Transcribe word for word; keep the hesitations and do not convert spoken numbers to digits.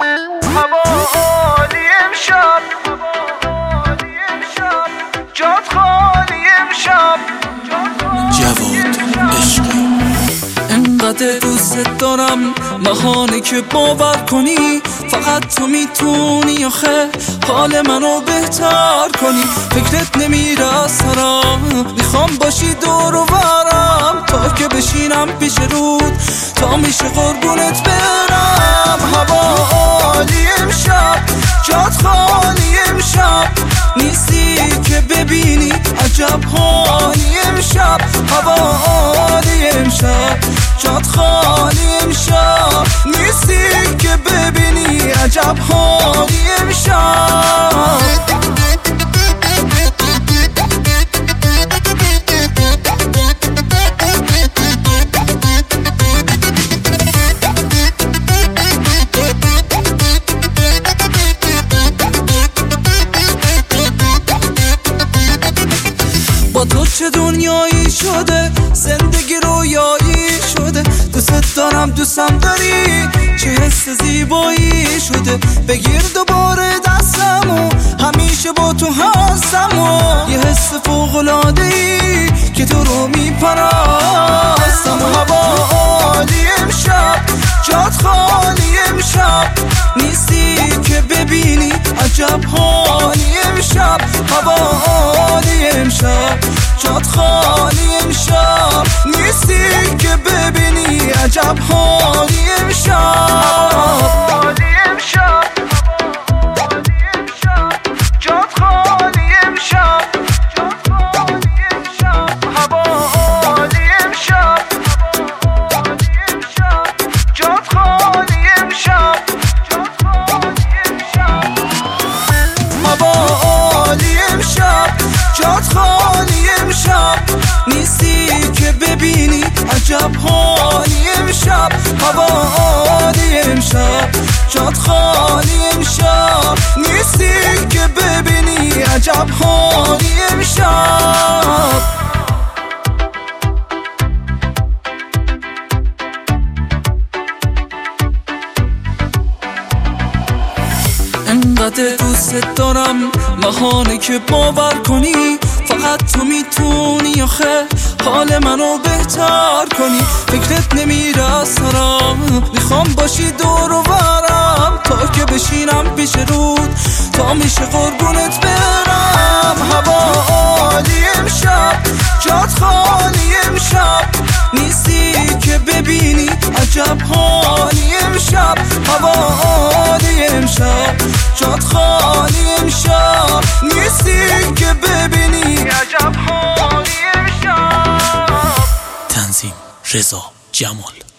هوا عالی امشب، جات خالی امشب. جواد عشقی انقدر دوست دارم بهانه که باور کنی فقط تو میتونی آخه حال منو بهتر کنی. فکرت نمیره از سرم، میخوام باشی دور و برم تا که بشینم پیش رود تا میشه قربونت برم. هوا عالی امشب، جات خالی امشب، نیستی که ببینی عجب حالی امشب. هوا عالی امشب، جات خالی امشب، نیستی که ببینی عجب حالی امشب. با تو چه دنیایی شده، زندگی رویایی شده. دوست دارم دوستم داری، چه حس زیبایی شده. بگیر دوباره دستمو، همیشه با تو هستم و یه حس فوق‌العاده‌ای که تو رو میپرستم. هوا عالی امشب، جات خالی امشب، نیستی که ببینی عجب حالی امشب. هوا عالی امشب، جات خالی امشب، نیستی که ببینی عجب حالی امشب. عالی امشب، جات خالی امشب، هوا عالی امشب، جات خالی امشب. هوا عالی امشب، جات خالی امشب، نیستی که ببینی عجب حالی امشب. هوا عالی امشب، جات خالی امشب، نیستی که ببینی عجب حالی امشب. انقدر دوست دارم بهانه که باور کنی فقط تو میتونی آخه حال منو بهتر کنی. فکرت نمیره از سرم، میخوام باشی دور و برم تا که بشینم پیش رود تا میشه قربونت برم. هوا عالی امشب، جات خالی امشب، نیستی که ببینی عجب حالی امشب. هوا عالی امشب، جات خالی امشب، نیستی که ببینی عجب حالی امشب. تنظیم رضا جمال.